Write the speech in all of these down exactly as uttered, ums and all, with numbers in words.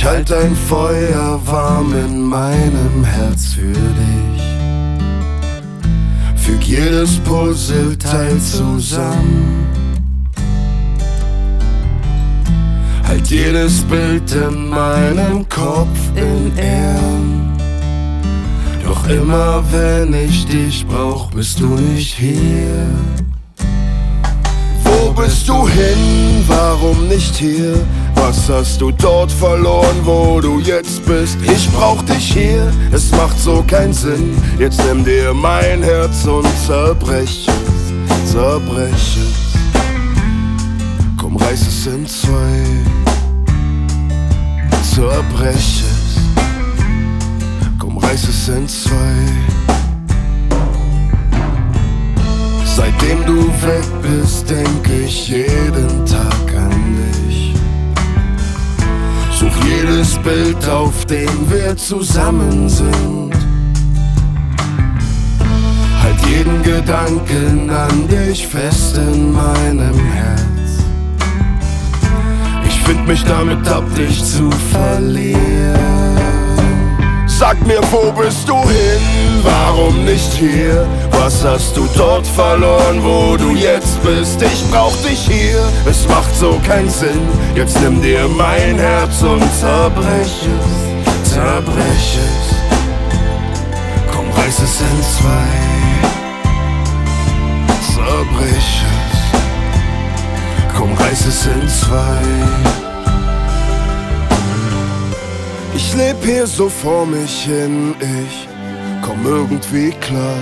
Ich halt ein Feuer warm in meinem Herz für dich. Füg jedes Puzzleteil zusammen. Halt jedes Bild in meinem Kopf in Ehren. Doch immer wenn ich dich brauch, bist du nicht hier. Wo bist du hin? Warum nicht hier? Was hast du dort verloren, wo du jetzt bist? Ich brauch dich hier, es macht so keinen Sinn. Jetzt nimm dir mein Herz und zerbrech es, zerbrech es. Komm, reiß es in zwei, zerbrech es. Komm, reiß es in zwei. Seitdem du weg bist, denk ich jeden Tag an dich. Such jedes Bild, auf dem wir zusammen sind. Halt jeden Gedanken an dich fest in meinem Herz. Ich find mich damit ab, dich zu verlieren. Sag mir, wo bist du hin? Warum nicht hier? Was hast du dort verloren, wo du jetzt bist? Ich brauch dich hier, es macht so keinen Sinn. Jetzt nimm dir mein Herz und zerbrech es, zerbrech es. Komm, reiß es in zwei, zerbrech es. Komm, reiß es in zwei. Ich leb hier so vor mich hin, ich komm irgendwie klar.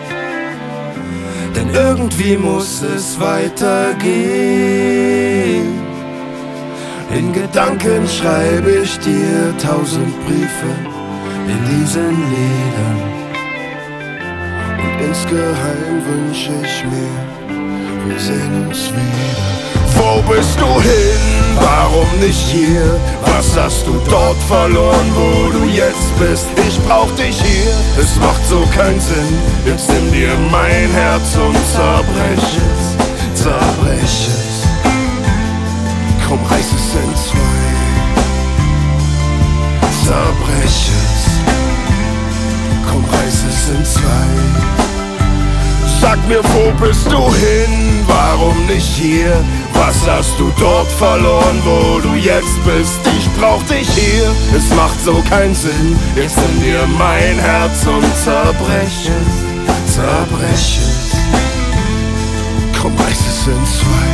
Denn irgendwie muss es weitergehen. In Gedanken schreibe ich dir tausend Briefe in diesen Liedern. Und insgeheim wünsch ich mir, wir sehen uns wieder. Wo bist du hin? Warum nicht hier? Was hast du dort verloren, wo du jetzt bist? Ich brauch dich hier, es macht so keinen Sinn. Jetzt nimm dir mein Herz und zerbrech es, zerbrech es. Komm, reiß es in zwei, zerbrech es. Komm, reiß es in zwei. Sag mir, wo bist du hin? Warum nicht hier? Was hast du dort verloren, wo du jetzt bist? Ich brauch dich hier, es macht so keinen Sinn. Jetzt nimm dir mein Herz und zerbrech es, zerbrech es. Komm, reiß es in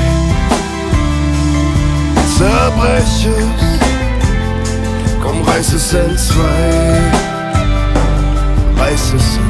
zwei, zerbrech es. Komm, reiß es in zwei, reiß es in